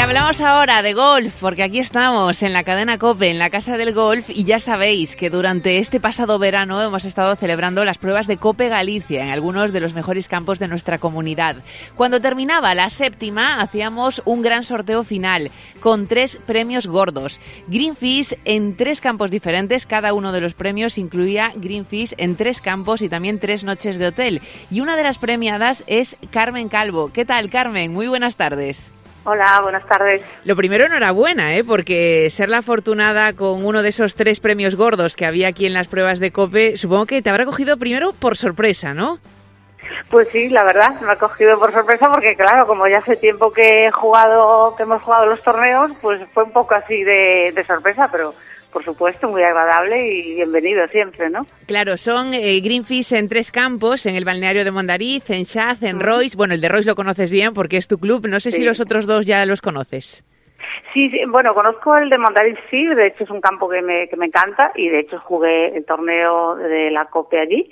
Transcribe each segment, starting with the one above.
hablamos ahora de golf, porque aquí estamos en la cadena COPE, en la Casa del Golf, y ya sabéis que durante este pasado verano hemos estado celebrando las pruebas de COPE Galicia en algunos de los mejores campos de nuestra comunidad. Cuando terminaba la séptima, hacíamos un gran sorteo final con 3 premios gordos. Greenfish en 3 campos diferentes, cada uno de los premios incluía Greenfish en 3 campos y también 3 noches de hotel. Y una de las premiadas es Carmen Calvo. ¿Qué tal, Carmen? Muy buenas tardes. Hola, buenas tardes. Lo primero, enhorabuena, porque ser la afortunada con uno de esos 3 premios gordos que había aquí en las pruebas de COPE, supongo que te habrá cogido primero por sorpresa, ¿no? Pues sí, la verdad, me ha cogido por sorpresa porque, claro, como ya hace tiempo que hemos jugado los torneos, pues fue un poco así de sorpresa, pero por supuesto, muy agradable y bienvenido siempre, ¿no? Claro, son Greenfish en 3 campos, en el balneario de Mondariz, en Xaz, en Rois. Bueno, el de Rois lo conoces bien porque es tu club. No sé si los otros 2 ya los conoces. Sí, bueno, conozco el de Mondariz, sí, de hecho es un campo que me encanta y de hecho jugué el torneo de la COPE allí.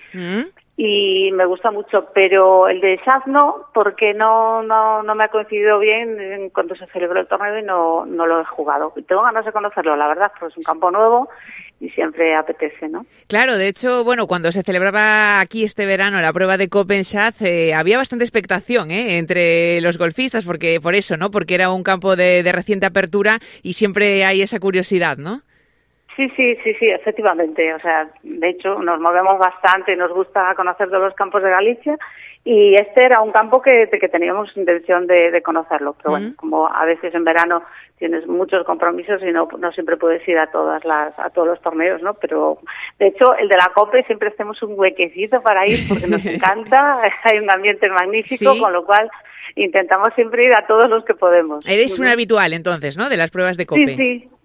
Y me gusta mucho, pero el de Xaz no, porque no me ha coincidido bien en cuando se celebró el torneo y no lo he jugado. Tengo ganas de conocerlo, la verdad, porque es un campo nuevo y siempre apetece, ¿no? Claro, de hecho, bueno, cuando se celebraba aquí este verano la prueba de COPE en Xaz, había bastante expectación entre los golfistas, porque por eso, ¿no? Porque era un campo de reciente apertura y siempre hay esa curiosidad, ¿no? Sí, efectivamente. O sea, de hecho, nos movemos bastante, nos gusta conocer todos los campos de Galicia y este era un campo que teníamos intención de conocerlo. Pero bueno, como a veces en verano tienes muchos compromisos y no siempre puedes ir a todos los torneos, ¿no? Pero de hecho, el de la COPE siempre hacemos un huequecito para ir porque nos encanta, hay un ambiente magnífico, ¿sí? Con lo cual intentamos siempre ir a todos los que podemos. Eres una habitual entonces, ¿no? De las pruebas de COPE.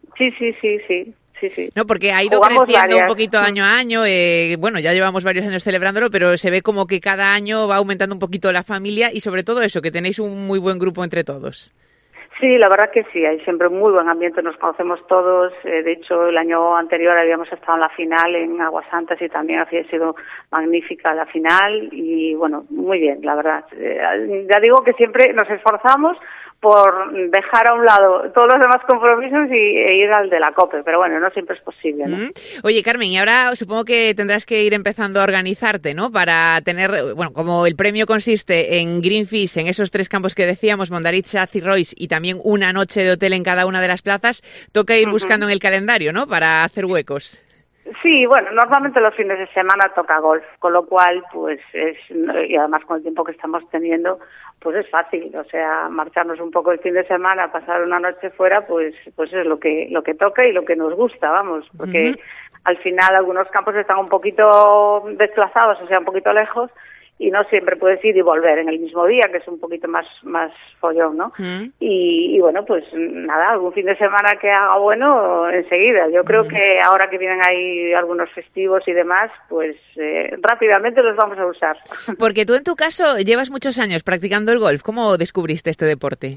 Sí. No, porque ha ido creciendo un poquito año a año. Bueno, ya llevamos varios años celebrándolo, pero se ve como que cada año va aumentando un poquito la familia y sobre todo eso, que tenéis un muy buen grupo entre todos. Sí, la verdad que sí, hay siempre un muy buen ambiente, nos conocemos todos. De hecho, el año anterior habíamos estado en la final en Aguasantas y también había sido magnífica la final y bueno, muy bien, la verdad. Ya digo que siempre nos esforzamos por dejar a un lado todos los demás compromisos e ir al de la COPE, pero bueno, no siempre es posible, ¿no? Oye, Carmen, y ahora supongo que tendrás que ir empezando a organizarte, ¿no? Para tener, bueno, como el premio consiste en Greenfish, en esos 3 campos que decíamos, Mondariz, Xaz y Rois, y también una noche de hotel en cada una de las plazas, toca ir buscando en el calendario, ¿no? Para hacer huecos. Sí, bueno, normalmente los fines de semana toca golf, con lo cual, pues y además con el tiempo que estamos teniendo, pues es fácil, o sea, marcharnos un poco el fin de semana, pasar una noche fuera, pues es lo que toca y lo que nos gusta, vamos, porque al final algunos campos están un poquito desplazados, o sea, un poquito lejos, y no siempre puedes ir y volver en el mismo día, que es un poquito más follón, ¿no? Y bueno, pues nada, algún fin de semana que haga bueno, enseguida. Yo creo que ahora que vienen ahí algunos festivos y demás, pues rápidamente los vamos a usar. Porque tú en tu caso llevas muchos años practicando el golf. ¿Cómo descubriste este deporte?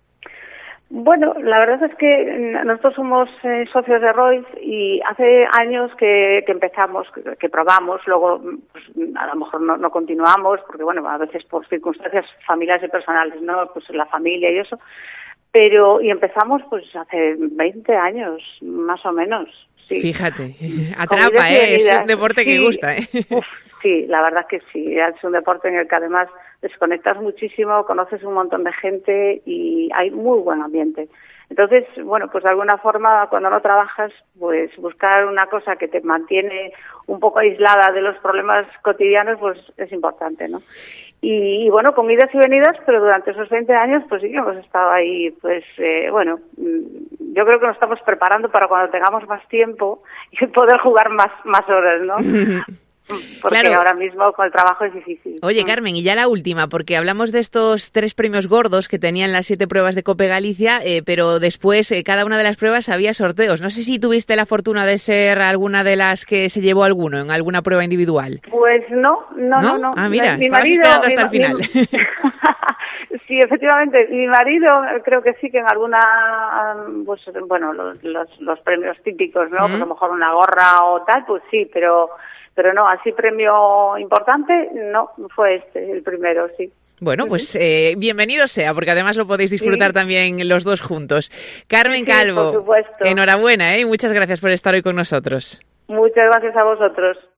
Bueno, la verdad es que nosotros somos socios de Rois y hace años que empezamos, que probamos, luego pues, a lo mejor no continuamos, porque bueno, a veces por circunstancias familiares y personales, ¿no? Pues la familia y eso, y empezamos pues hace 20 años, más o menos. Sí. Fíjate, atrapa, es un deporte que gusta, Uf, sí, la verdad que sí, es un deporte en el que además desconectas muchísimo, conoces un montón de gente y hay muy buen ambiente. Entonces, bueno, pues de alguna forma cuando no trabajas, pues buscar una cosa que te mantiene un poco aislada de los problemas cotidianos, pues es importante, ¿no? Y bueno, con idas y venidas, pero durante esos 20 años, pues sí que hemos estado ahí, pues bueno, yo creo que nos estamos preparando para cuando tengamos más tiempo y poder jugar más horas, ¿no? Porque claro, ahora mismo con el trabajo es difícil. Oye, Carmen, y ya la última, porque hablamos de estos 3 premios gordos que tenían las 7 pruebas de COPE Galicia, pero después cada una de las pruebas había sorteos. No sé si tuviste la fortuna de ser alguna de las que se llevó alguno en alguna prueba individual. Pues no. Ah, mira, estabas esperando hasta el final. Sí, efectivamente. Mi marido creo que sí que en alguna, pues bueno, los premios típicos, ¿no? Pues a lo mejor una gorra o tal, pues sí, pero no, así premio importante, no, fue el primero, sí. Bueno, pues bienvenido sea, porque además lo podéis disfrutar también los dos juntos. Carmen Calvo, por supuesto. Enhorabuena y muchas gracias por estar hoy con nosotros. Muchas gracias a vosotros.